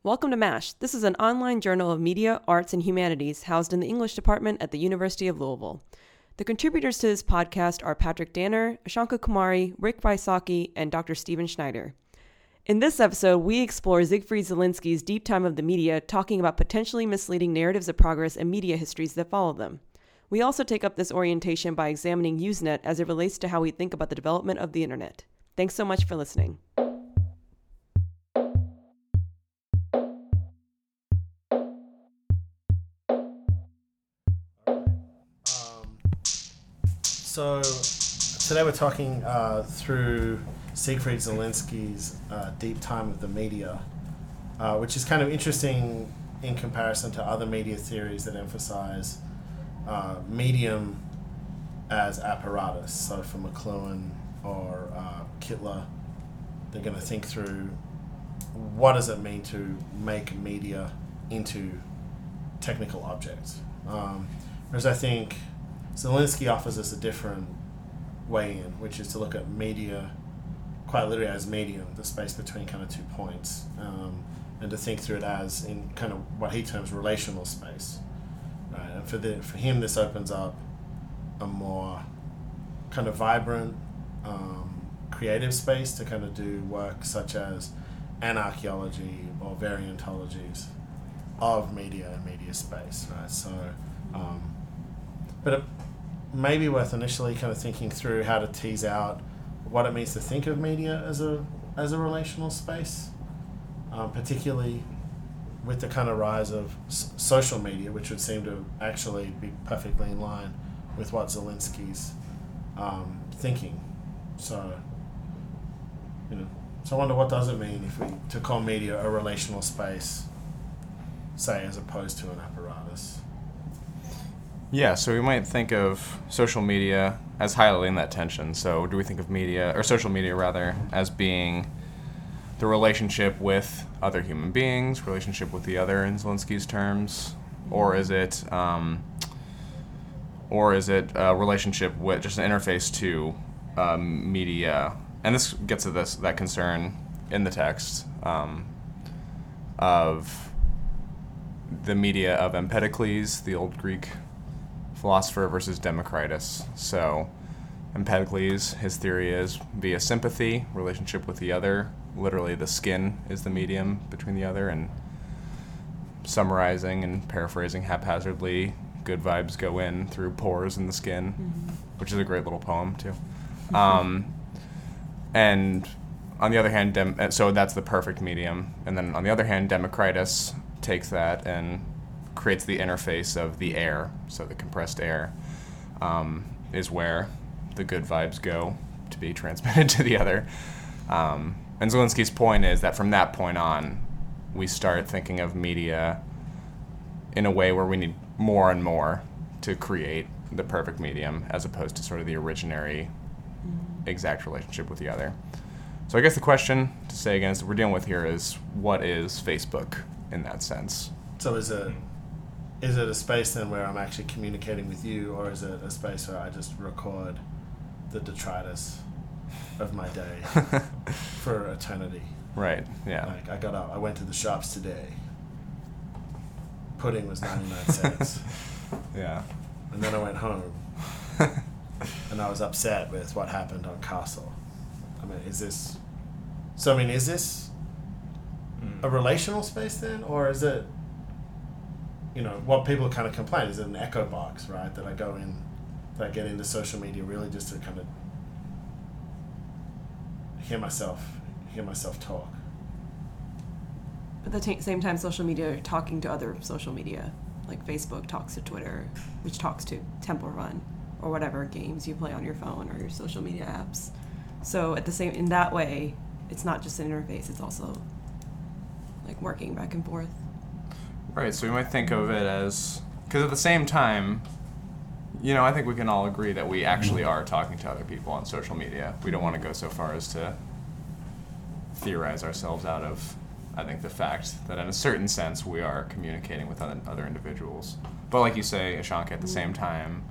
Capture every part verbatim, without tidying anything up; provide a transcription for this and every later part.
Welcome to MASH. This is an online journal of media, arts, and humanities housed in the English department at the University of Louisville. The contributors to this podcast are Patrick Danner, Ashanka Kumari, Rick Wysocki, and Doctor Steven Schneider. In this episode, we explore Siegfried Zielinski's Deep Time of the Media, talking about potentially misleading narratives of progress and media histories that follow them. We also take up this orientation by examining Usenet as it relates to how we think about the development of the internet. Thanks so much for listening. So today we're talking uh, through Siegfried Zielinski's uh, Deep Time of the Media, uh, which is kind of interesting in comparison to other media theories that emphasize uh, medium as apparatus. So for McLuhan or uh, Kittler, they're going to think through what does it mean to make media into technical objects. Um, whereas I think Zielinski offers us a different way in, which is to look at media quite literally as medium, the space between kind of two points, um, and to think through it as in kind of what he terms relational space. Right? And for the for him, this opens up a more kind of vibrant, um, creative space to kind of do work such as anarchaeology or variantologies of media and media space. Right? So, um, but it may be worth initially kind of thinking through how to tease out what it means to think of media as a as a relational space, um, particularly with the kind of rise of s- social media, which would seem to actually be perfectly in line with what Zielinski's um, thinking. So, you know, so I wonder what does it mean if we to call media a relational space, say, as opposed to an apparatus. Yeah, so we might think of social media as highlighting that tension. So do we think of media, or social media rather, as being the relationship with other human beings, relationship with the other in Zielinski's terms, or is it, um, or is it a relationship with just an interface to um, media? And this gets to this that concern in the text um, of the media of Empedocles, the old Greek philosopher, versus Democritus. So Empedocles, his theory is via sympathy, relationship with the other. Literally the skin is the medium between the other, and summarizing and paraphrasing haphazardly, good vibes go in through pores in the skin, mm-hmm. which is a great little poem too. Um, and on the other hand, Dem- so that's the perfect medium. And then on the other hand, Democritus takes that and creates the interface of the air. So the compressed air um, is where the good vibes go to be transmitted to the other. Um, and Zielinski's point is that from that point on, we start thinking of media in a way where we need more and more to create the perfect medium, as opposed to sort of the originary exact relationship with the other. So I guess the question, to say again, that we're dealing with here is, what is Facebook in that sense? So is it Is it a space then where I'm actually communicating with you, or is it a space where I just record the detritus of my day for eternity? Right, yeah. Like, I got up, I went to the shops today. Pudding was ninety-nine cents. Yeah. And then I went home. And I was upset with what happened on Castle. I mean, is this... So, I mean, is this a relational space then? Or is it... You know, what people kind of complain is an echo box, right? That I go in, that I get into social media really just to kind of hear myself, hear myself talk. But at the t- same time, social media are talking to other social media, like Facebook talks to Twitter, which talks to Temple Run, or whatever games you play on your phone or your social media apps. So at the same, in that way, it's not just an interface; it's also like working back and forth. Right, so we might think of it as, because at the same time, you know, I think we can all agree that we actually are talking to other people on social media. We don't want to go so far as to theorize ourselves out of, I think, the fact that in a certain sense we are communicating with other individuals. But like you say, Ashanka, at the same time,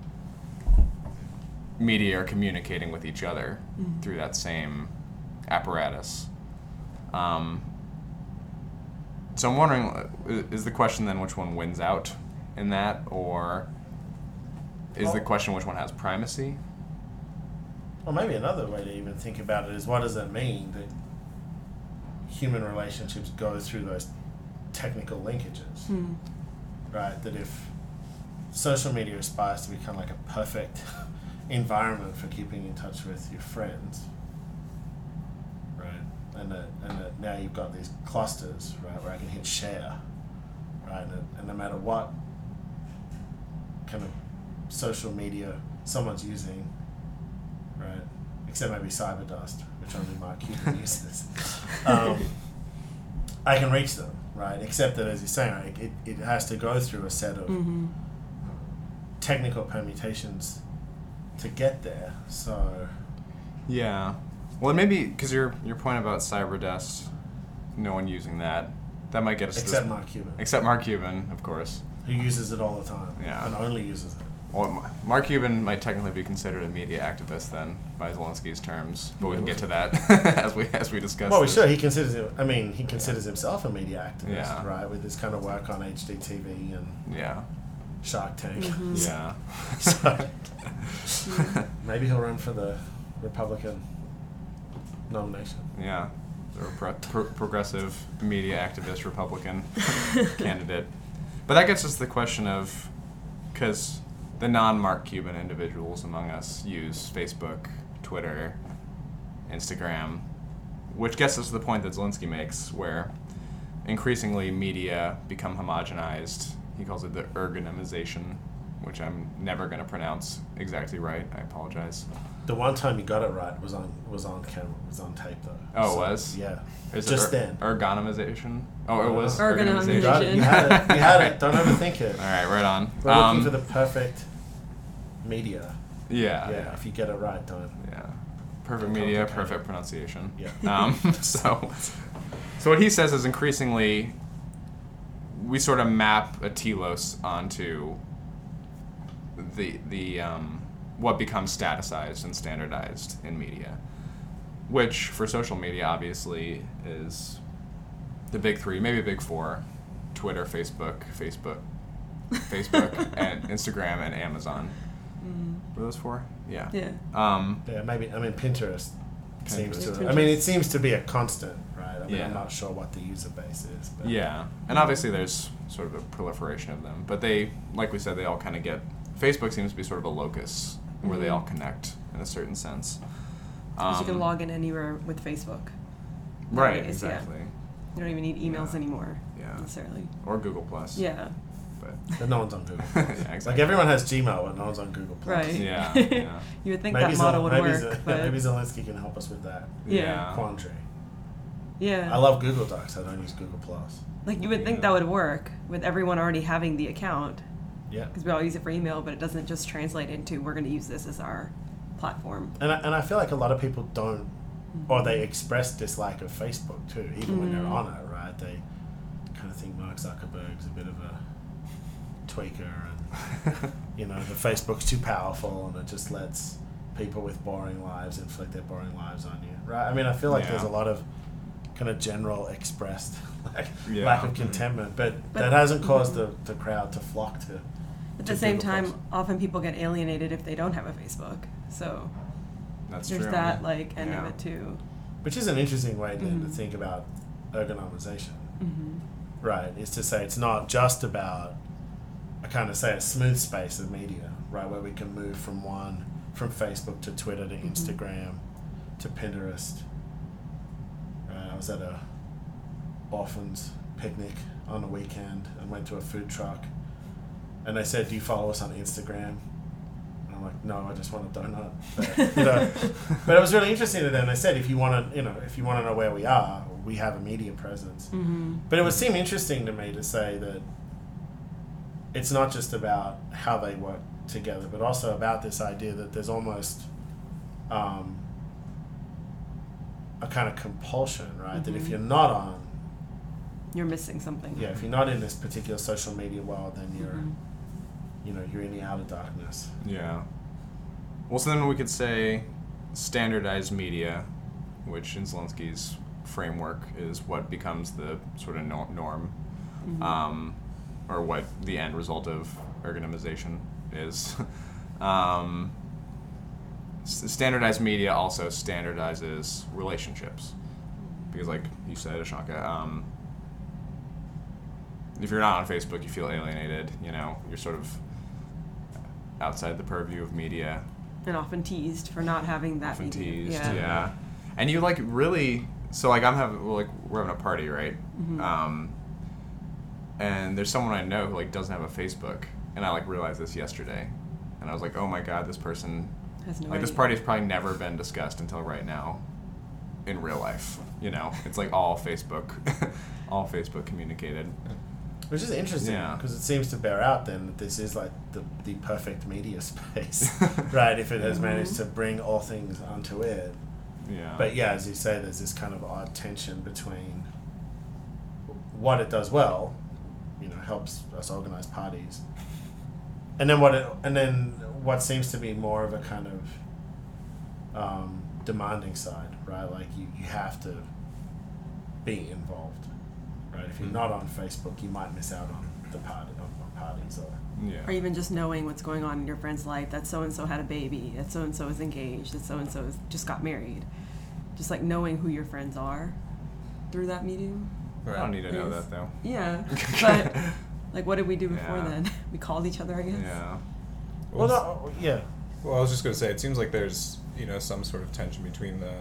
media are communicating with each other mm-hmm. through that same apparatus. Um, so I'm wondering, uh, is the question then which one wins out in that, or is Well- the question which one has primacy? Or maybe another way to even think about it is, what does it mean that human relationships go through those technical linkages? Hmm. Right? That if social media aspires to become like a perfect environment for keeping in touch with your friends, right? And that, and that now you've got these clusters, right, where I can hit share, right? And, and no matter what kind of social media someone's using, right, except maybe Cyberdust, which only Mark Cuban uses, um, I can reach them, right? Except that, as you're saying, right, it, it has to go through a set of Mm-hmm. technical permutations to get there. So, Yeah. Well, maybe because your your point about Cyberdust, no one using that, that might get us. to except this, Mark Cuban, Except Mark Cuban, of course. who uses it all the time, Yeah. and only uses it. Well, Ma- Mark Cuban might technically be considered a media activist then, by Zelensky's terms, but we can get to that as we as we discuss. Well, we this. should. He considers it. I mean, he considers himself a media activist, Yeah. right? With his kind of work on H D T V and Yeah. Shark Tank. Mhm. Yeah. So maybe he'll run for the Republican nomination. Yeah. The pro- pro- progressive media activist Republican candidate. But that gets us to the question of, because the non-Mark Cuban individuals among us use Facebook, Twitter, Instagram, which gets us to the point that Zelensky makes, where increasingly media become homogenized. He calls it the ergonomization, which I'm never going to pronounce exactly right. I apologize. The one time he got it right was on was on camera, was on tape though. Oh, it So, was? Yeah. Is Just it then. ergonomization? Oh, it was Ergonomization. You got it. You had it. You had it. Don't overthink it. All right, right on. We're Um, looking for the perfect media. yeah, Yeah. yeah, If you get it right, don't. yeah. Perfect Don't media, complicate it. perfect pronunciation. Yeah. Um, so, so what he says is increasingly we sort of map a telos onto the the um, what becomes statusized and standardized in media, which for social media obviously is the big three, maybe big four: Twitter, Facebook, Facebook, Facebook, and Instagram and Amazon. Mm. Were those four? Yeah. Yeah. Um, Yeah, maybe. I mean, Pinterest, seems Pinterest. to. I mean, it seems to be a constant, right? I mean, Yeah. I'm not sure what the user base is. But Yeah, and obviously there's sort of a proliferation of them, but they, like we said, they all kind of get. Facebook seems to be sort of a locus where they Mhm. all connect in a certain sense. Because you can Um, log in anywhere with Facebook. Right, nowadays, yeah. exactly. You don't even need emails Yeah. anymore Yeah. necessarily. Or Google Plus. Yeah. But But no one's on Google. yeah, Like exactly. everyone has Gmail, but no one's on Google Plus. Right. Yeah, yeah. You would think maybe that model Zel- would maybe work, Zel- but maybe Zelensky can help us with that Yeah. quandary. yeah. I love Google Docs. I don't use Google Plus. Like you would think Yeah. that would work with everyone already having the account, Yeah. because we all use it for email, but it doesn't just translate into we're going to use this as our platform. And I, and I feel like a lot of people don't, or they express dislike of Facebook too, even when they're Mhm. on it, right? They kind of think Mark Zuckerberg's a bit of a tweaker, and you know, the Facebook's too powerful, and it just lets people with boring lives inflict their boring lives on you, right? I mean, I feel like Yeah. there's a lot of kind of general expressed like Yeah. lack of contentment, but, But- that hasn't caused Mhm. the, the crowd to flock to. At to the same Google time, Plus. often people get alienated if they don't have a Facebook. So That's there's true. that like end Yeah. of it too. Which is an interesting way then to Mhm. think about ergonomization. Mm-hmm. Right, is to say it's not just about, I kind of say, a smooth space of media, right, where we can move from one, from Facebook to Twitter to Mhm. Instagram to Pinterest. Right, I was at a orphans picnic on the weekend and went to a food truck, and they said, "Do you follow us on Instagram?" And I'm like, "No, I just want a donut." But, you know, but it was really interesting to them. They said, "If you want to, you know, if you want to know where we are, we have a media presence." Mm-hmm. But it would seem interesting to me to say that it's not just about how they work together, but also about this idea that there's almost um, a kind of compulsion, right? That if Mhm. you're not on, You're missing something. yeah, if you're not in this particular social media world, then you're, Mhm. you know, you're in the outer darkness. Yeah. Well, so then we could say standardized media, which in Zelensky's framework is what becomes the sort of no- norm, Mm-hmm. um, or what the end result of ergonomization is. um, s- standardized media also standardizes relationships, because, like you said, Ashanka, um, if you're not on Facebook, you feel alienated. You know, you're sort of outside the purview of media. And often teased for not having that Often media. teased, Yeah. yeah. And you like really, so like I'm having, well, like we're having a party, right? Mhm. Um, and there's someone I know who like doesn't have a Facebook, and I like realized this yesterday, and I was like, oh my god, this person, Has no like this idea. party's probably never been discussed until right now, in real life. You know, it's like all Facebook, all Facebook communicated. Which is interesting Yeah. because it seems to bear out then that this is like the, the perfect media space, right? If it has Mhm. managed to bring all things onto it. Yeah. But yeah, as you say, there's this kind of odd tension between what it does well, you know, helps us organize parties, and then what it, and then what seems to be more of a kind of um, demanding side, right? Like you, you have to be involved, right? If you're Mhm. not on Facebook, you might miss out on the party on, on parties or yeah. Or even just knowing what's going on in your friend's life, that so-and-so had a baby, that so-and-so is engaged, that so-and-so is, just got married. Just like knowing who your friends are through that medium. I don't need to know Yes. that though. Yeah, but like what did we do before Yeah. then? We called each other, I guess. Yeah. well, no, yeah, Well, I was just going to say, it seems like there's, you know, some sort of tension between the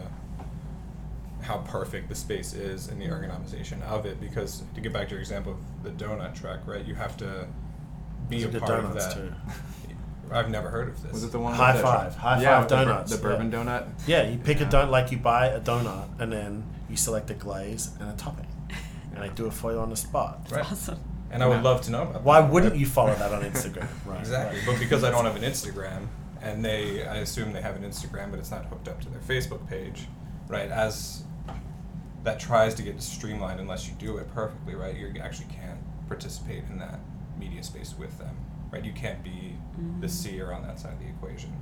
how perfect the space is and the ergonomization of it, because to get back to your example of the donut truck, right, you have to be Those are a good part of donuts that. too. I've never heard of this. Was it the one? High with the- five, high yeah, five with the bur- donuts, The, yeah. bourbon donut. Yeah, you pick Yeah. a donut, like you buy a donut and then you select a glaze and a topping, and they do it for you on the spot. Right. Awesome. And I would Yeah. love to know about Why that. wouldn't But- you follow that on Instagram? Right. Exactly. right. But because I don't have an Instagram, and they, I assume they have an Instagram, but it's not hooked up to their Facebook page, right? As that tries to get streamlined, unless you do it perfectly, right? You actually can't participate in that media space with them, right? You can't be the seer on that side of the equation.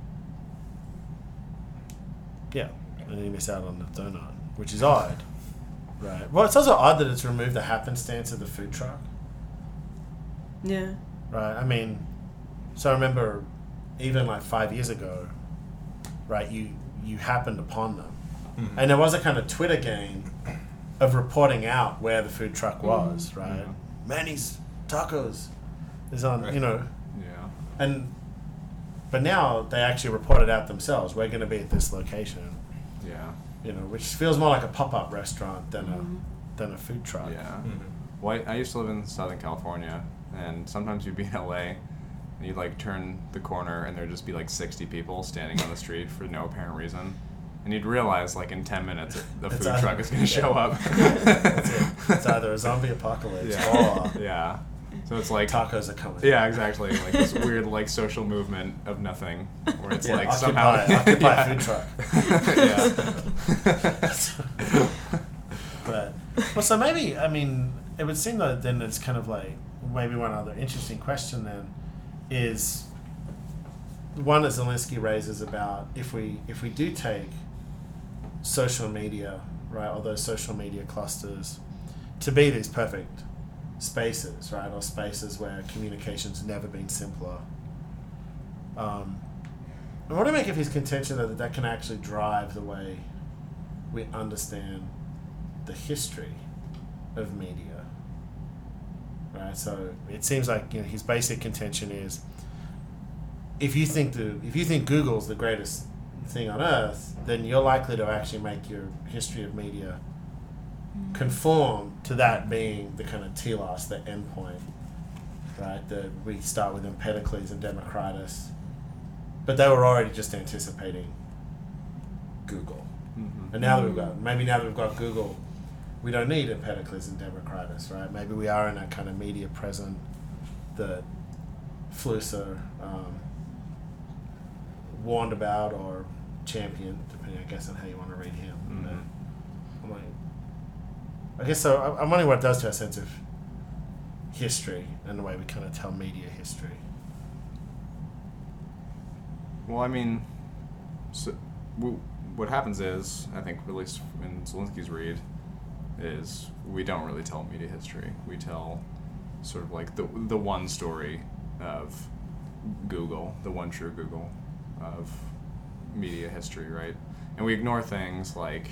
Yeah, and then you miss out on the donut, which is odd. Right. Well, it's also odd that it's removed the happenstance of the food truck. Yeah. Right. I mean, so I remember even like five years ago, right, you, you happened upon them. Mm-hmm. And there was a kind of Twitter game of reporting out where the food truck was, right? Yeah. Manny's Tacos is on, Right. you know, Yeah. and but now they actually report it out themselves. We're going to be at this location, Yeah. you know, which feels more like a pop-up restaurant than Mhm. a than a food truck. Yeah. Mm-hmm. Well, I I used to live in Southern California, and sometimes you'd be in L A, and you'd like turn the corner, and there'd just be like sixty people standing on the street for no apparent reason, and you'd realize like in ten minutes the It's food either- truck is going to show up. That's it. It's either a zombie apocalypse Yeah. or Yeah. So it's like tacos are coming. yeah, exactly. Like this weird like social movement of nothing, where it's Yeah, like occupy, somehow occupy yeah. food truck. Yeah. But well, so maybe I mean it would seem that then it's kind of like maybe one other interesting question then is one that Zelensky raises about if we if we do take social media, right, or those social media clusters to be these perfect spaces, right, or spaces where communication's never been simpler. Um, and what do you make of his contention that that can actually drive the way we understand the history of media, right? So it seems like, you know, his basic contention is if you think the if you think Google's the greatest thing on earth, then you're likely to actually make your history of media conform to that being the kind of telos, the endpoint, right? That we start with Empedocles and Democritus, but they were already just anticipating Google. Mhm. And now that we've got, maybe now that we've got Google, we don't need Empedocles and Democritus, right? Maybe we are in that kind of media present that Flusser um, warned about or championed, depending, I guess, on how you want to read him. Mhm. But I'm like, I guess so. I- I'm wondering what it does to our sense of history and the way we kind of tell media history. Well, I mean, so, w- what happens is, I think, at least in Zelensky's read, is we don't really tell media history. We tell sort of like the the one story of Google, the one true Google of media history, right? And we ignore things like,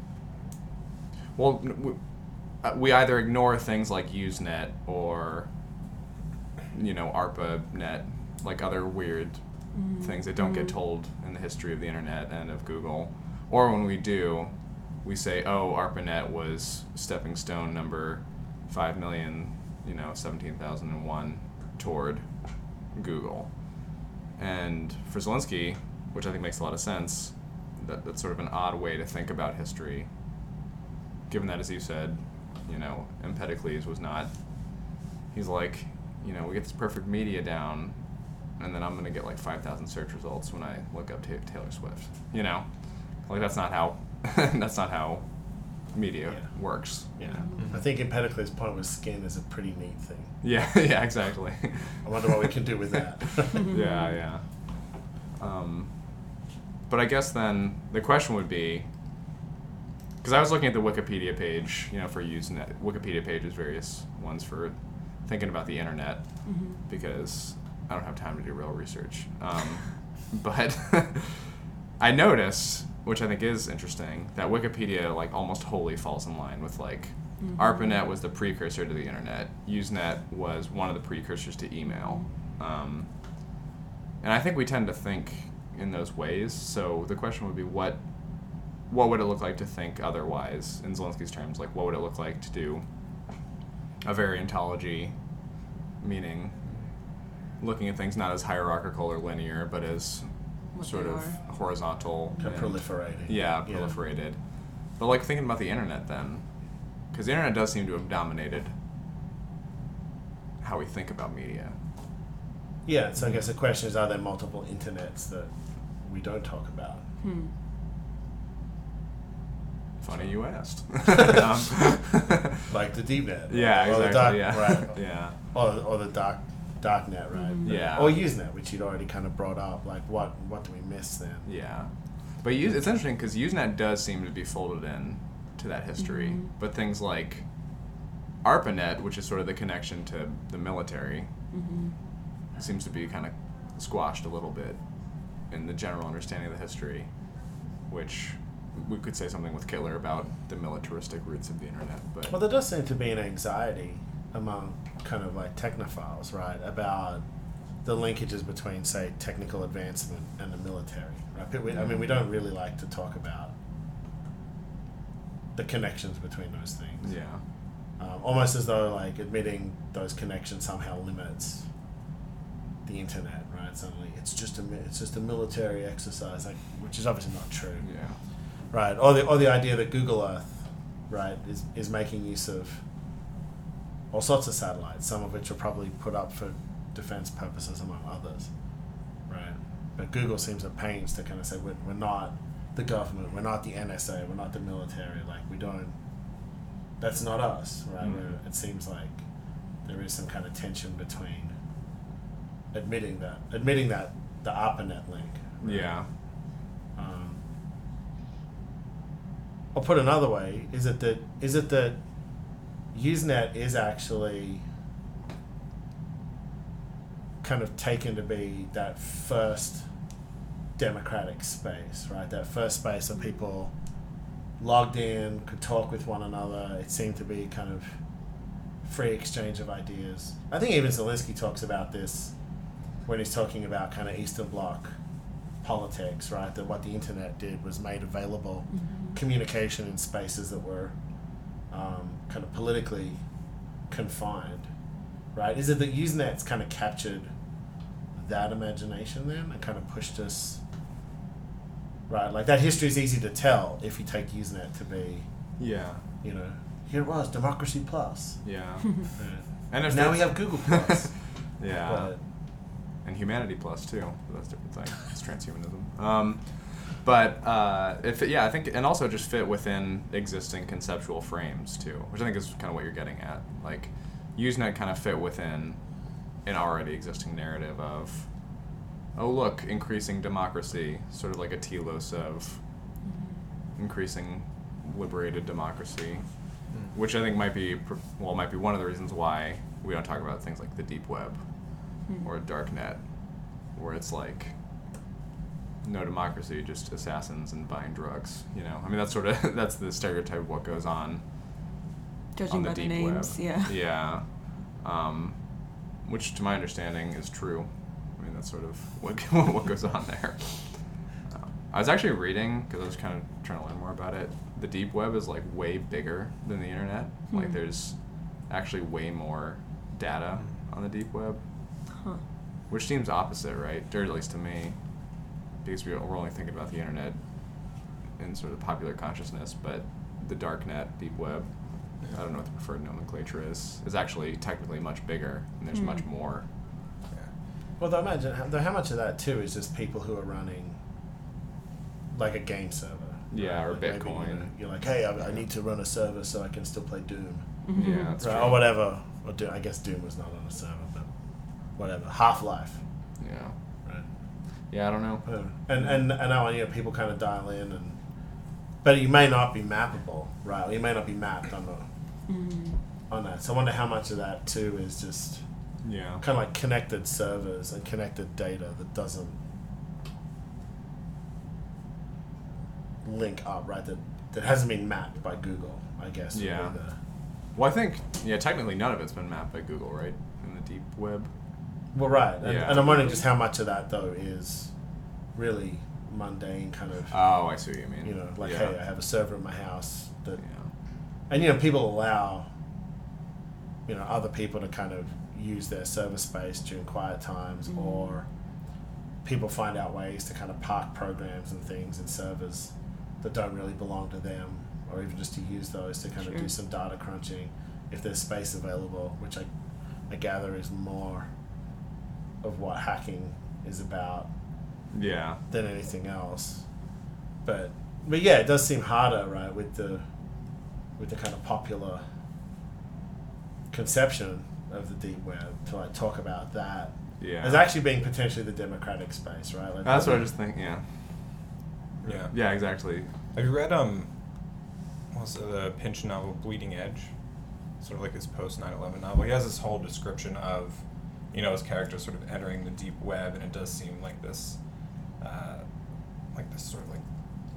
well, we, uh, we either ignore things like Usenet or, you know, ARPANET, like other weird mm-hmm. things that don't mm-hmm. get told in the history of the internet and of Google. Or when we do, we say, oh, ARPANET was stepping stone number five million, you know, seventeen thousand one toward Google. And for Zelensky, which I think makes a lot of sense, that that's sort of an odd way to think about history, given that, as you said, you know, Empedocles was not, he's like, you know, we get this perfect media down, and then I'm going to get like five thousand search results when I look up ta- Taylor Swift. You know? Like, that's not how, that's not how media yeah. works. Yeah. Mm-hmm. I think Empedocles' point was skin is a pretty neat thing. Yeah, yeah, exactly. I wonder what we can do with that. yeah, yeah. Um, but I guess then the question would be, because I was looking at the Wikipedia page, you know, for Usenet, Wikipedia pages, various ones for thinking about the internet, mm-hmm. because I don't have time to do real research. Um, but I noticed, which I think is interesting, that Wikipedia like almost wholly falls in line with like mm-hmm. ARPANET was the precursor to the internet. Usenet was one of the precursors to email. Um, and I think we tend to think in those ways. So the question would be, what what would it look like to think otherwise, in Zelensky's terms? Like, what would it look like to do a variantology, meaning looking at things not as hierarchical or linear, but as what sort of are. horizontal. And proliferated. Yeah, proliferated. Yeah. But like thinking about the internet then, because the internet does seem to have dominated how we think about media. Yeah, so I guess the question is, are there multiple internets that we don't talk about? Hmm. So. Funny you asked. um, like the deep net. Yeah, or exactly. The dark, yeah. Right. yeah. Or, or the dark dark net, right? Mm-hmm. Yeah. Or Usenet, which you'd already kind of brought up. Like, what what do we miss then? Yeah. But use, it's interesting because Usenet does seem to be folded in to that history. Mm-hmm. But things like ARPANET, which is sort of the connection to the military, mm-hmm. seems to be kind of squashed a little bit in the general understanding of the history, which we could say something with Kittler about the militaristic roots of the internet. But well, there does seem to be an anxiety among kind of like technophiles, right, about the linkages between, say, technical advancement and the military, right? We, I mean, we don't really like to talk about the connections between those things. Yeah. Um, almost as though, like, admitting those connections somehow limits the internet, right? Suddenly, it's just a it's just a military exercise, like, which is obviously not true. Yeah. Right. Or the or the idea that Google Earth, right, is is making use of all sorts of satellites, some of which are probably put up for defense purposes, among others, right? But Google seems at pains to kind of say, we're, we're not the government, we're not the N S A, we're not the military, like, we don't, that's not us, right? Mm-hmm. It seems like there is some kind of tension between admitting that, admitting that the ARPANET link. Right? Yeah. Um, or put another way, is it that, is it that Usenet is actually kind of taken to be that first democratic space, right? That first space where people logged in, could talk with one another. It seemed to be kind of free exchange of ideas. I think even Zelensky talks about this when he's talking about kind of Eastern Bloc politics, right? That what the internet did was made available mm-hmm. communication in spaces that were um, kind of politically confined, right? Is it that Usenet's kind of captured that imagination then and kind of pushed us, right? Like, that history is easy to tell if you take Usenet to be, yeah, you know, here it was, democracy plus. Yeah. yeah. And if now we have Google plus. yeah. But, and Humanity Plus too. But that's a different thing. It's transhumanism. Um, but uh, if it, yeah, I think, and also just fit within existing conceptual frames too, which I think is kind of what you're getting at. Like, Usenet kind of fit within an already existing narrative of, oh look, increasing democracy, sort of like a telos of increasing liberated democracy. which I think might be pr- well, might be one of the reasons why we don't talk about things like the deep web Hmm. or dark net, where it's like no democracy, just assassins and buying drugs. You know, I mean that's sort of that's the stereotype of what goes on Judging on the by the deep names, web. yeah. Yeah, um, which to my understanding is true. I mean that's sort of what what goes on there. Uh, I was actually reading because I was kind of trying to learn more about it. The deep web is like way bigger than the internet. Hmm. Like there's actually way more data on the deep web, Huh. which seems opposite, right? Or at least to me, because we- we're only thinking about the internet in sort of popular consciousness, but the dark net, deep web, I don't know what the preferred nomenclature is, is actually technically much bigger, and there's Hmm. much more. Yeah. Well, though imagine how, though how much of that too is just people who are running like a game server. Yeah, or Like maybe, Bitcoin. you know, you're like, hey, I, I need to run a server so I can still play Doom, Mhm. Yeah, that's right? true. Or whatever. Or Doom, I guess Doom was not on a server, but whatever. Half-Life, Yeah. right? Yeah, I don't know. Yeah. And and and now you know people kind of dial in, and but you may not be mappable, right? Or you may not be mapped on the Mhm. on that. So I wonder how much of that too is just Yeah. kind of like connected servers and connected data that doesn't link up, right? That that hasn't been mapped by Google, I guess. would be Yeah. the- Well, I think, yeah, technically none of it's been mapped by Google, right? In the deep web. well, right. And, Yeah. and I'm wondering just how much of that though is really mundane, kind of. Oh, I see what you mean. you know, like yeah. hey, I have a server in my house that, Yeah. and you know, people allow, you know, other people to kind of use their server space during quiet times, Mhm. or people find out ways to kind of park programs and things in servers that don't really belong to them, or even just to use those to kind of Sure. do some data crunching if there's space available, which I, I gather is more of what hacking is about Yeah. than anything else. But but yeah, it does seem harder, right, with the with the kind of popular conception of the deep web to like talk about that Yeah. as actually being potentially the democratic space, right? Like That's what I just think, yeah. Yeah. Yeah, exactly. Have you read um, what's it, the Pinch novel Bleeding Edge? Sort of like his post nine eleven novel. He has this whole description of, you know, his character sort of entering the deep web, and it does seem like this, uh, like this sort of like,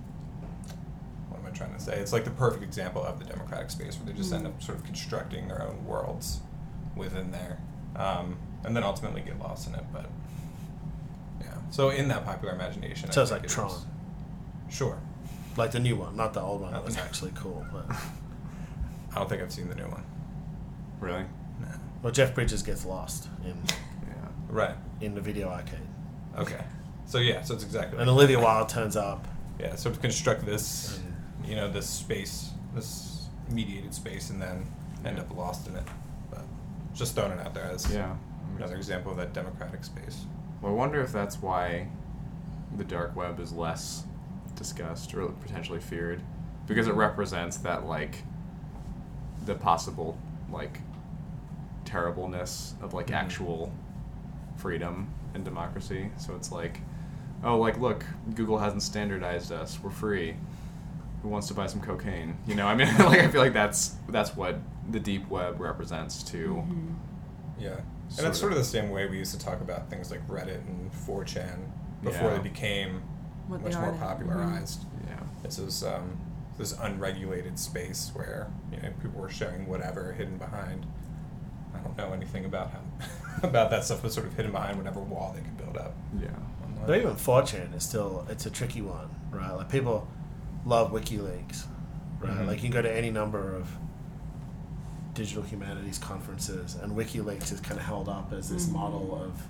what am I trying to say? It's like the perfect example of the democratic space where they just end Mm. up sort of constructing their own worlds within there, um, and then ultimately get lost in it. But yeah, so in that popular imagination, So I it's think like it Tron. is- Sure. like the new one, not the old one. That was Okay. actually cool. But I don't think I've seen the new one. Really? No. well, Jeff Bridges gets lost in Yeah. Right. in the video arcade, Okay. So yeah, so it's exactly. and like Olivia that. Wilde turns up. Yeah. So to construct this, And- you know, this space, this mediated space, and then end up lost in it. But just throwing it out there as Yeah. another example of that democratic space. Well, I wonder if that's why the dark web is less discussed or potentially feared, because it represents that, like, the possible, like, terribleness of, like, Mhm. actual freedom and democracy. So it's like, oh, like, look, Google hasn't standardized us. We're free. Who wants to buy some cocaine? You know, I mean, like, I feel like that's that's what the deep web represents too. Mhm. Yeah. And Sort it's sort of. of the same way we used to talk about things like Reddit and four chan before Yeah. they became What they much are more now. popularized. Yeah. This is um, this unregulated space where, you know, people were sharing whatever hidden behind. I don't know anything about how about that stuff, but sort of hidden behind whatever wall they could build up. Yeah. online. But even four chan is still, it's a tricky one, right? Like people love WikiLeaks, right? Mhm. Like you can go to any number of digital humanities conferences, and WikiLeaks is kind of held up as this Mhm. model of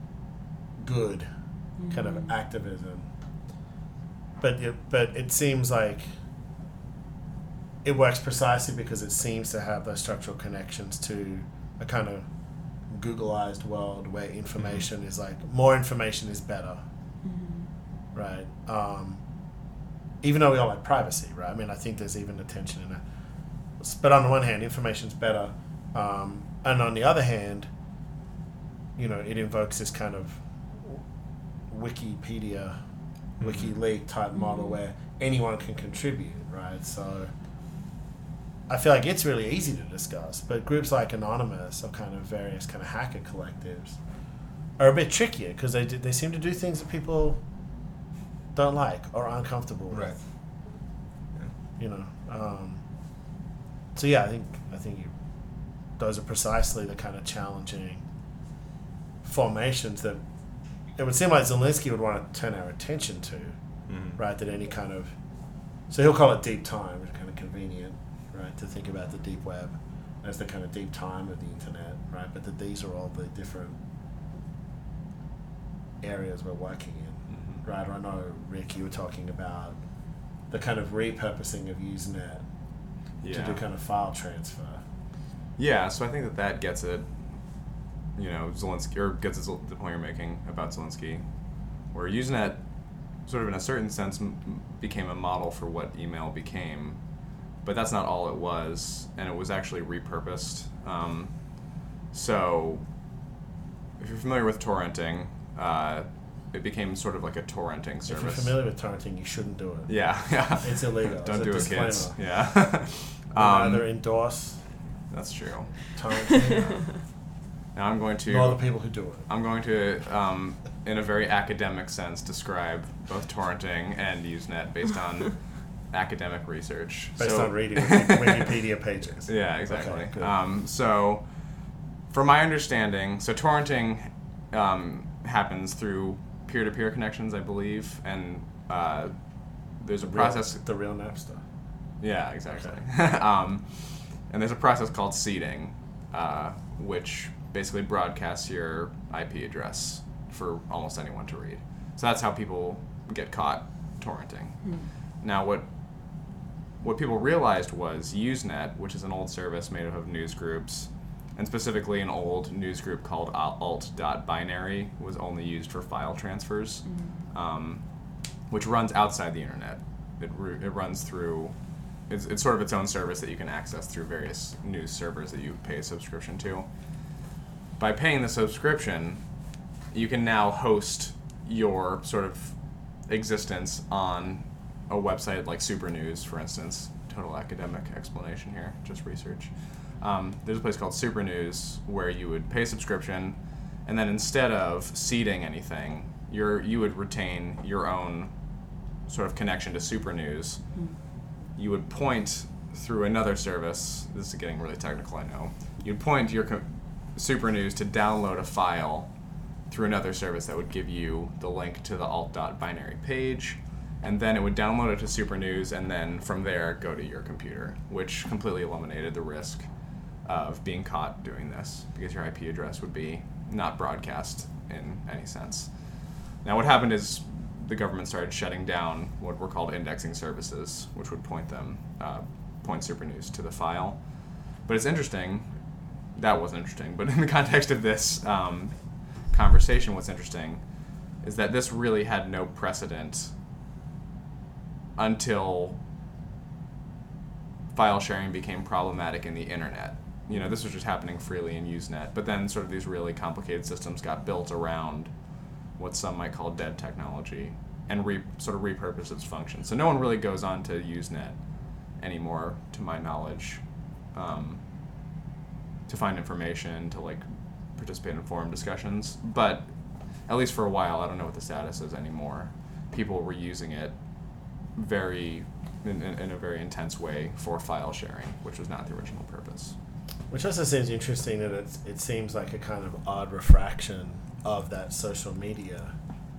good kind of Mhm. activism. But it, but it seems like it works precisely because it seems to have those structural connections to a kind of Googleized world where information is like more information is better, Mhm. right? Um, even though we all like privacy, right? I mean, I think there's even a tension in that. But on the one hand, information's better, um, and on the other hand, you know, it invokes this kind of Wikipedia, WikiLeaks type model Mhm. where anyone can contribute, right? So I feel like it's really easy to discuss, but groups like Anonymous or kind of various kind of hacker collectives are a bit trickier because they do, they seem to do things that people don't like or are uncomfortable with. Right. You know. Um, so yeah, I think I think you, those are precisely the kind of challenging formations that it would seem like Zelensky would want to turn our attention to, Mm-hmm. right? That any kind of so he'll call it deep time, which is kind of convenient, right? To think about the deep web as the kind of deep time of the internet, right? But that these are all the different areas we're working in, Mm-hmm. right? Or I know, Rick, you were talking about the kind of repurposing of Usenet Yeah. to do kind of file transfer. Yeah, so I think that that gets it, you know, Zelensky, or gets it the point you're making about Zelensky, where Usenet, sort of in a certain sense, m- became a model for what email became, but that's not all it was, and it was actually repurposed. Um, so, if you're familiar with torrenting, uh, it became sort of like a torrenting service. If you're familiar with torrenting, you shouldn't do it. Yeah, yeah. It's illegal. Don't It's a do it, disclaimer. kids. Yeah. We um, neither endorse that's true. torrenting Now I'm going to. nor the people who do it. I'm going to, um, in a very academic sense, describe both torrenting and Usenet based on academic research. Based So- on reading Wikipedia pages. Yeah, exactly. Okay, good. um, so, from my understanding, so torrenting um, happens through peer-to-peer connections, I believe, and uh, there's a Real- process. The real Napster. Yeah, exactly. um, and there's a process called seeding, uh, which basically broadcasts your I P address for almost anyone to read. So that's how people get caught torrenting. Hmm. Now, what what people realized was Usenet, which is an old service made up of news groups, and specifically an old news group called alt.binary, was only used for file transfers, um, which runs outside the internet. It, ru- it runs through, it's, it's sort of its own service that you can access through various news servers that you pay a subscription to. By paying the subscription, you can now host your sort of existence on a website like Super News, for instance. Total academic explanation here, just research. Um, there's a place called Super News where you would pay a subscription, and then instead of seeding anything, you're, you would retain your own sort of connection to Super News. You would point through another service. This is getting really technical, I know. You'd point your co- Super News to download a file through another service that would give you the link to the alt.binary page, and then it would download it to Super News, and then from there go to your computer, which completely eliminated the risk of being caught doing this, because your I P address would be not broadcast in any sense. Now what happened is the government started shutting down what were called indexing services, which would point them, uh, point Super News to the file. But it's interesting, that wasn't interesting, but in the context of this um, conversation, what's interesting is that this really had no precedent until file sharing became problematic in the internet. You know, this was just happening freely in Usenet, but then sort of these really complicated systems got built around what some might call dead technology and re- sort of repurpose its function. So no one really goes on to Usenet anymore, to my knowledge, um, to find information, to like participate in forum discussions. But at least for a while, I don't know what the status is anymore. People were using it very in, in, in a very intense way for file sharing, which was not the original purpose. Which also seems interesting that it's, it seems like a kind of odd refraction of that social media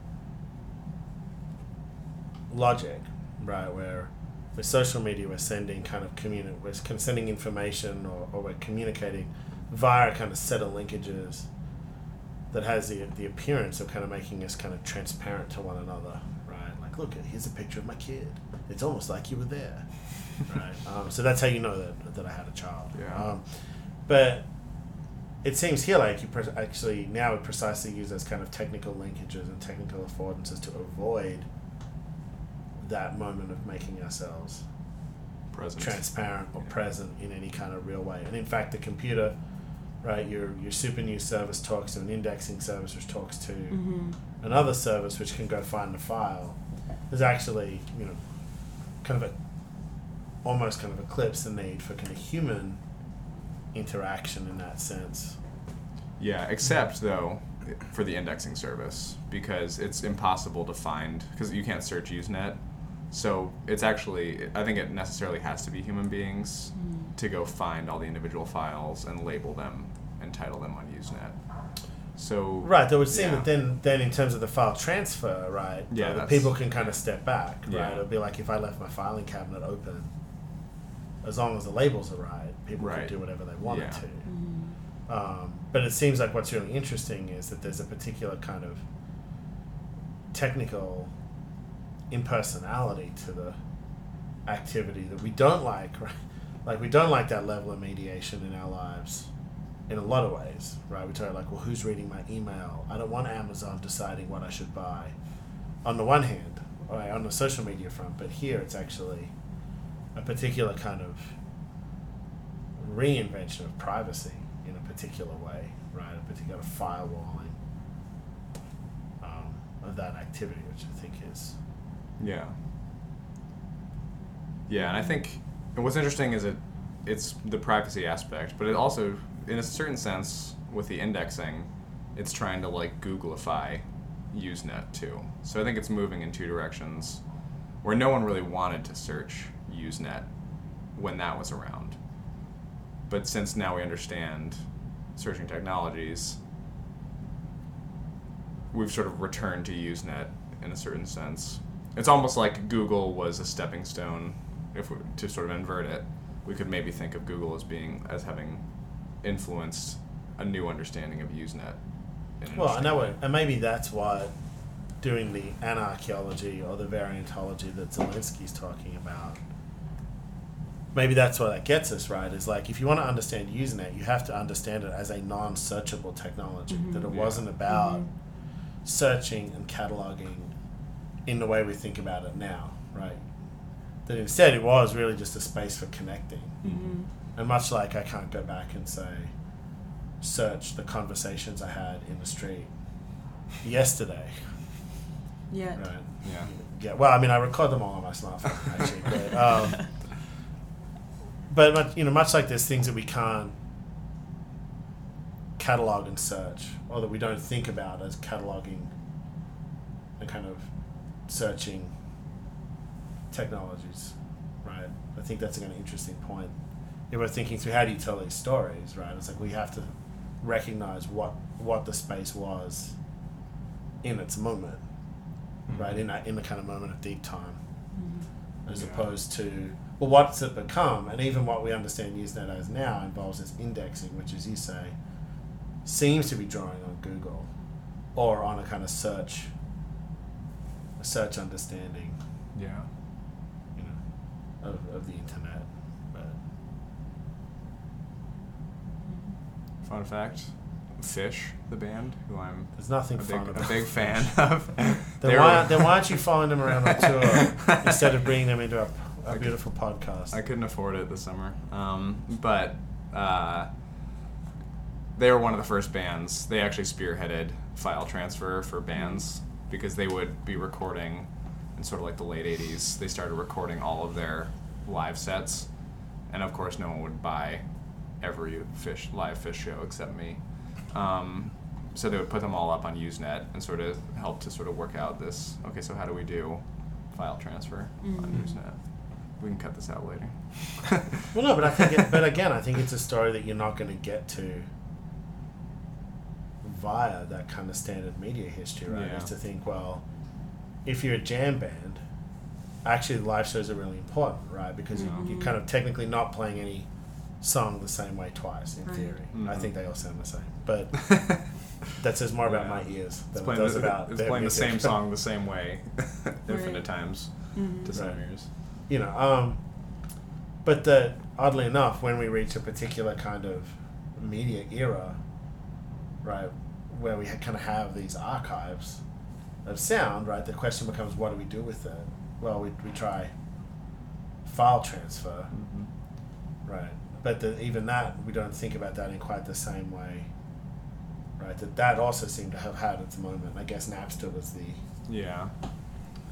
logic, right? Where with social media we're sending kind of communi- we're kind of sending information or, or we're communicating via a kind of set of linkages that has the the appearance of kind of making us kind of transparent to one another, right? Like, look, here's a picture of my kid. It's almost like you were there, right? Um, so that's how you know that that I had a child. Yeah. Um, but it seems here like you pre- actually now would precisely use those kind of technical linkages and technical affordances to avoid that moment of making ourselves Present. transparent or Yeah. present in any kind of real way. And in fact, the computer, right, your your Super News service talks to an indexing service which talks to Mm-hmm. another service which can go find the file. There's actually, you know, kind of a almost kind of eclipse the need for kind of human interaction in that sense. Yeah, except though for the indexing service, because it's impossible to find, because you can't search Usenet. So it's actually, I think it necessarily has to be human beings mm. to go find all the individual files and label them and title them on Usenet. So right, that would seem yeah. that then, then in terms of the file transfer, right, yeah, the people can kind of step back, right? Yeah. It would be like if I left my filing cabinet open, as long as the labels are right, people right. could do whatever they wanted yeah. to. Um, but it seems like what's really interesting is that there's a particular kind of technical impersonality to the activity that we don't like, right? Like we don't like that level of mediation in our lives in a lot of ways, right? We talk like, well, who's reading my email? I don't want Amazon deciding what I should buy. On the one hand, right, on the social media front, but here it's actually a particular kind of reinvention of privacy in a particular way, right? A particular firewalling um, of that activity, which I think is... Yeah. Yeah, and I think and what's interesting is it it's the privacy aspect, but it also, in a certain sense, with the indexing, it's trying to like Googleify Usenet too. So I think it's moving in two directions, where no one really wanted to search Usenet when that was around. But since now we understand searching technologies, we've sort of returned to Usenet in a certain sense. It's almost like Google was a stepping stone. If we, to sort of invert it, we could maybe think of Google as being as having influenced a new understanding of Usenet. Well, I know it, and maybe that's why doing the anarchaeology or the variantology that Zelensky's talking about, maybe that's what that gets us, right? Is like, if you want to understand Usenet, you have to understand it as a non-searchable technology, mm-hmm. that it yeah. wasn't about mm-hmm. searching and cataloging in the way we think about it now, right? That instead it was really just a space for connecting. Mm-hmm. And much like I can't go back and say, search the conversations I had in the street yesterday. Yeah. Right. Yeah. Yeah. Well, I mean, I record them all on my smartphone, actually. But, um, but much, you know, much like there's things that we can't catalog and search, or that we don't think about as cataloging and kind of searching technologies, right? I think that's a kind of interesting point. If we're thinking through how do you tell these stories, right? It's like we have to recognize what what the space was in its moment, mm-hmm. right? In that in the kind of moment of deep time, mm-hmm. as yeah. opposed to well, what's it become? And even what we understand Usenet as now involves this indexing, which, as you say, seems to be drawing on Google or on a kind of search, a search understanding. Yeah. You know, of of the internet. But fun fact, Fish, the band, who I'm there's nothing a fun big, about a big fan of. Then why, then why aren't you following them around on tour instead of bringing them into a, a beautiful podcast? I couldn't afford it this summer. Um, but uh, they were one of the first bands. They actually spearheaded file transfer for bands because they would be recording in sort of like the late eighties. They started recording all of their live sets. And of course, no one would buy every Fish live Fish show except me. Um, so they would put them all up on Usenet and sort of help to sort of work out this, okay, so how do we do file transfer mm-hmm. on Usenet? We can cut this out later. Well, no, but I think, it, but again, I think it's a story that you're not going to get to via that kind of standard media history, right? Yeah. Is to think, well, if you're a jam band, actually live shows are really important, right? Because mm-hmm. you're kind of technically not playing any song the same way twice, in right. theory. Mm-hmm. I think they all sound the same. But that says more about yeah. my ears It's than it playing, does the, about it's their playing the music. same song the same way infinite right. times mm-hmm. to some Right. ears. You know, um, but the, oddly enough, when we reach a particular kind of media era, right, where we kind of have these archives of sound, right, the question becomes, what do we do with it? Well, we we try file transfer, Mm-hmm. right, but the, even that, we don't think about that in quite the same way, right, that that also seemed to have had its moment. I guess Napster was the Yeah.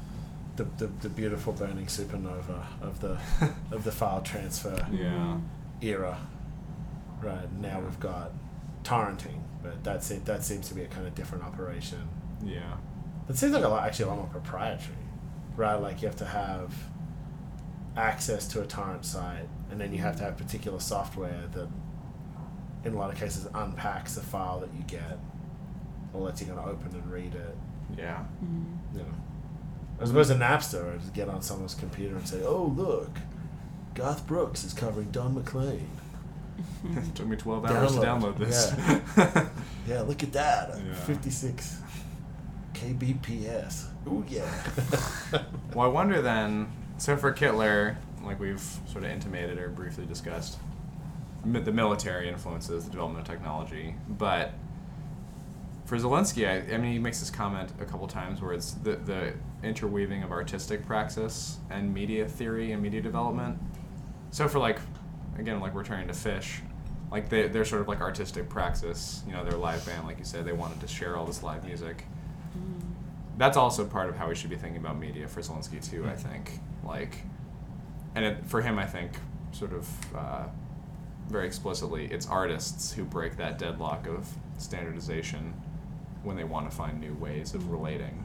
the, the, the beautiful burning supernova of the of the file transfer Yeah. era. Right now we've got torrenting, but that's it. That seems to be a kind of different operation. Yeah. It seems like a lot, actually a lot more proprietary, right? Like you have to have access to a torrent site, and then you have to have particular software that, in a lot of cases, unpacks the file that you get, or lets you kind of open and read it. Yeah. You know, as opposed to Napster, or just get on someone's computer and say, "Oh, look, Garth Brooks is covering Don McLean." It took me twelve hours to download this. Yeah, yeah look at that, Yeah. fifty-six K B P S. Ooh, yeah. Well, I wonder then, so for Kittler, like we've sort of intimated or briefly discussed, mi- the military influences the development of technology, but for Zelensky, I, I mean, he makes this comment a couple times where it's the, the interweaving of artistic praxis and media theory and media development. So for like, again, like returning to Fish, like they, they're sort of like artistic praxis, you know, they're a live band, like you said, they wanted to share all this live music. That's also part of how we should be thinking about media for Zelensky too, I think. Like, and it, for him, I think, sort of uh, very explicitly, it's artists who break that deadlock of standardization when they want to find new ways of relating.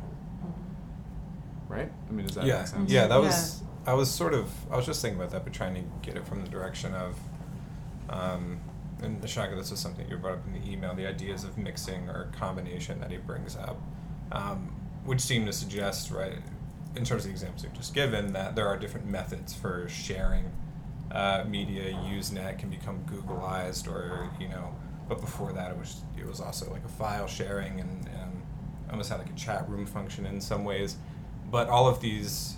Right? I mean, does that yeah, make sense? yeah, that Yeah. was. I was sort of. I was just thinking about that, but trying to get it from the direction of. Um, and Ashanka, this was something you brought up in the email. The ideas of mixing or combination that he brings up, um, which seem to suggest, right, in terms of the examples you've just given, that there are different methods for sharing uh, media. Usenet can become Googleized, or you know. But before that, it was it was also like a file sharing and, and almost had like a chat room function in some ways. But all of these,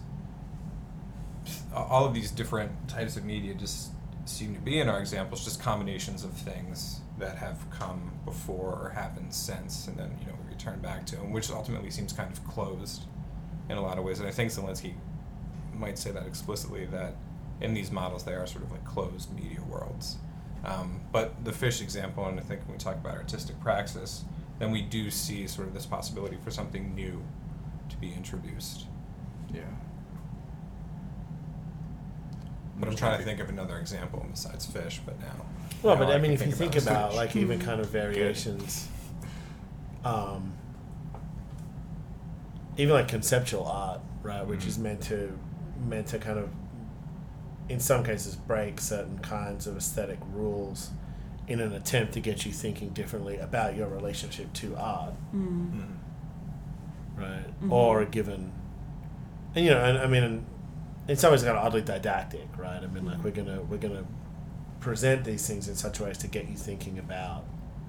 all of these different types of media just seem to be in our examples just combinations of things that have come before or happened since, and then you know we return back to them, which ultimately seems kind of closed in a lot of ways. And I think Zelensky might say that explicitly, that in these models they are sort of like closed media worlds. Um, but the Fish example, and I think when we talk about artistic praxis, then we do see sort of this possibility for something new to be introduced. Yeah. But I'm trying to think of another example besides Fish, but now. Well, now but I can mean, if you think about Fish. like even kind of variations, um, even like conceptual art, right, which Mhm. is meant to meant to kind of, in some cases, break certain kinds of aesthetic rules in an attempt to get you thinking differently about your relationship to art, Mhm. right, Mhm. or a given, and you know, and, I mean, in, in some ways, kind of oddly didactic, right? I mean, like we're gonna we're gonna present these things in such ways to get you thinking about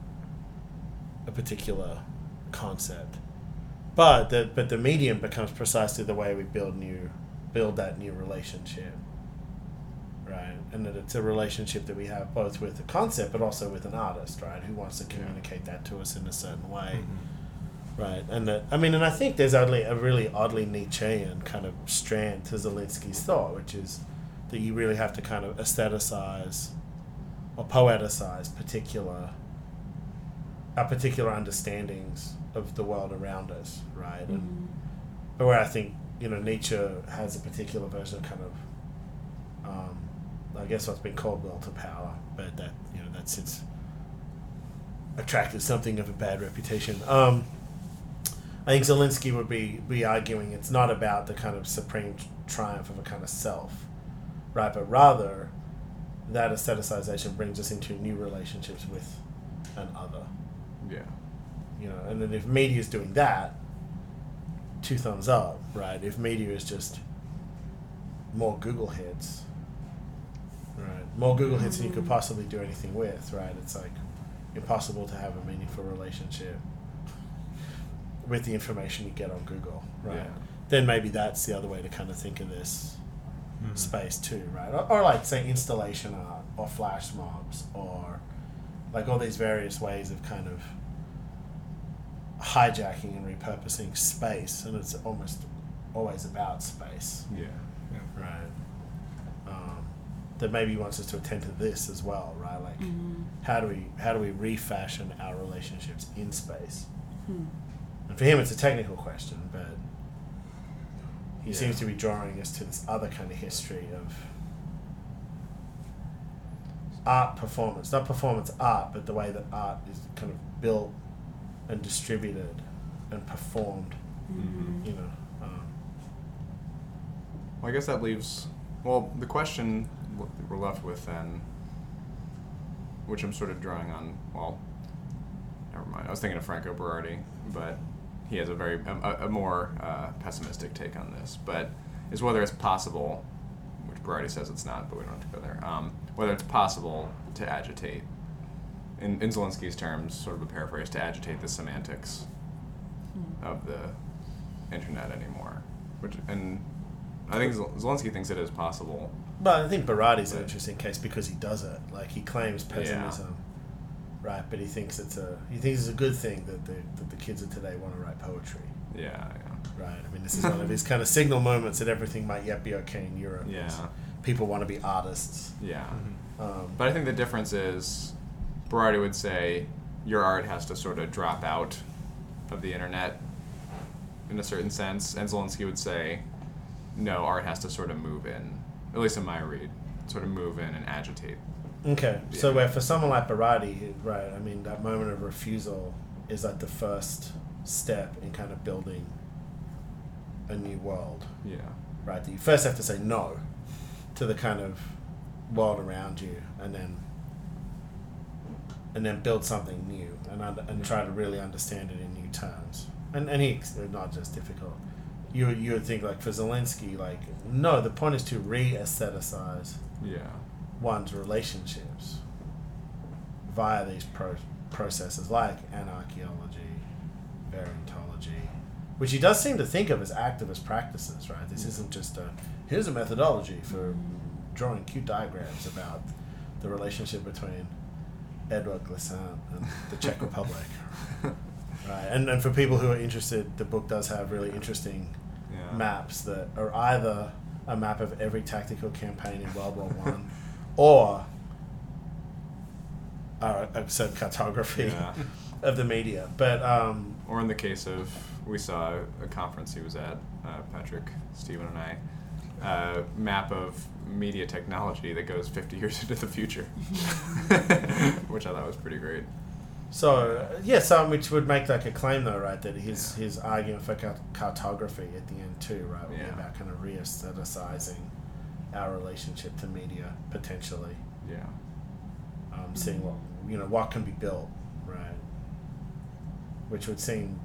a particular concept, but the but the medium becomes precisely the way we build new build that new relationship, right? And that it's a relationship that we have both with the concept but also with an artist, right, who wants to communicate that to us in a certain way. Mhm. Right, and that, I mean, and I think there's oddly a really oddly Nietzschean kind of strand to Zelensky's thought, which is that you really have to kind of aestheticize or poeticize particular, our particular understandings of the world around us, right? And but where I think you know Nietzsche has a particular version of kind of, um, I guess what's been called will to power, but that you know that's it's attracted something of a bad reputation. Um, I think Zelensky would be, be arguing it's not about the kind of supreme triumph of a kind of self, right? But rather, that aestheticization brings us into new relationships with an other. Yeah. You know, and then if media is doing that, two thumbs up, right? If media is just more Google hits, right? More Google hits than you could possibly do anything with, right? It's like impossible to have a meaningful relationship with the information you get on Google, right? Yeah. Then maybe that's the other way to kind of think of this Mhm. space too, right? Or, or like say installation art or flash mobs or like all these various ways of kind of hijacking and repurposing space, and it's almost always about space, Yeah. Yeah. right? Um, that maybe wants us to attend to this as well, right? Like Mm-hmm. how do we how do we refashion our relationships in space? Hmm. And for him, it's a technical question, but He Yeah. seems to be drawing us to this other kind of history of art performance. Not performance art, but the way that art is kind of built and distributed and performed, Mm-hmm. you know. Um, Well, I guess that leaves. Well, the question we're left with then, which I'm sort of drawing on. Well, never mind. I was thinking of Franco Berardi, but he has a very a, a more uh, pessimistic take on this. But is whether it's possible, which Berardi says it's not, but we don't have to go there. Um, whether it's possible to agitate, in, in Zelensky's terms, sort of a paraphrase, to agitate the semantics of the internet anymore, which and I think Zel- Zelensky thinks it is possible. but I think Berardi's an But- interesting case because he does it. Like he claims pessimism, right? But he thinks it's a he thinks it's a good thing that the that the kids of today want to write poetry, Yeah, yeah, right? I mean, this is one of his kind of signal moments that everything might yet be okay in Europe. yeah, People want to be artists. yeah. Um, But I think the difference is, Berardi would say your art has to sort of drop out of the internet in a certain sense, and Zelensky would say, no, art has to sort of move in, at least in my read, sort of move in and agitate. Okay, so Yeah. where for someone like Berardi, right? I mean, that moment of refusal is like the first step in kind of building a new world, Yeah, right? That you first have to say no to the kind of world around you, and then and then build something new, and under, and try to really understand it in new terms. And and he not just difficult. You you would think like for Zelensky, like no, the point is to re-aestheticize yeah, one's relationships via these pro- processes like anarchaeology, variantology, which he does seem to think of as activist practices, right? This isn't just a, here's a methodology for drawing cute diagrams about the relationship between Edward Glissant and the Czech Republic. Right, and, and for people who are interested, the book does have really interesting yeah. maps that are either a map of every tactical campaign in World War One, or uh, a certain cartography Yeah. of the media. But um, Or in the case of, we saw a conference he was at, uh, Patrick, Stephen, and I, uh, map of media technology that goes fifty years into the future, which I thought was pretty great. so yeah, so which would make like a claim though, right? That his Yeah. his argument for car- cartography at the end too, right? Would be Yeah. about kind of re-aestheticizing our relationship to media potentially. Yeah. Um, seeing what you know what can be built, right? Which would seem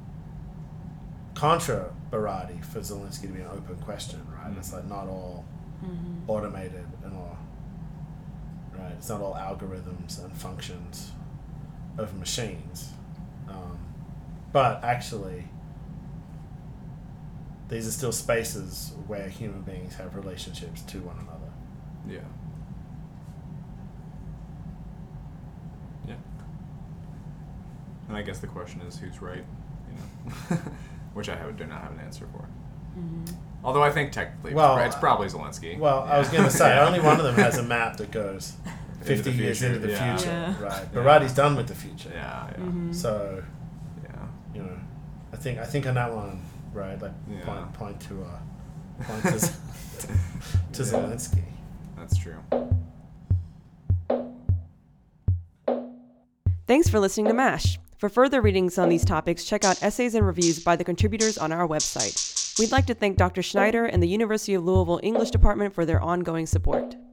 contra Berardi for Zelensky to be an open question, right? Mm. It's like not all Mm-hmm. automated and all, right? It's not all algorithms and functions of machines, um, but actually, these are still spaces where human beings have relationships to one another. Yeah. Yeah. And I guess the question is who's right, you know, which I have, do not have an answer for. Mm-hmm. Although I think technically, Well, it's probably Zelensky. Well, I was Yeah. going to say, Yeah. only one of them has a map that goes fifty the years future, into the yeah. future, Yeah. right? Yeah. Berardi's done with the future. Yeah, yeah, Mm-hmm. So, yeah. you know, I think I think on that one, right? Like Yeah. point point to uh, point to, to Yeah. Zelensky. That's true. Thanks for listening to MASH. For further readings on these topics, check out essays and reviews by the contributors on our website. We'd like to thank Doctor Schneider and the University of Louisville English Department for their ongoing support.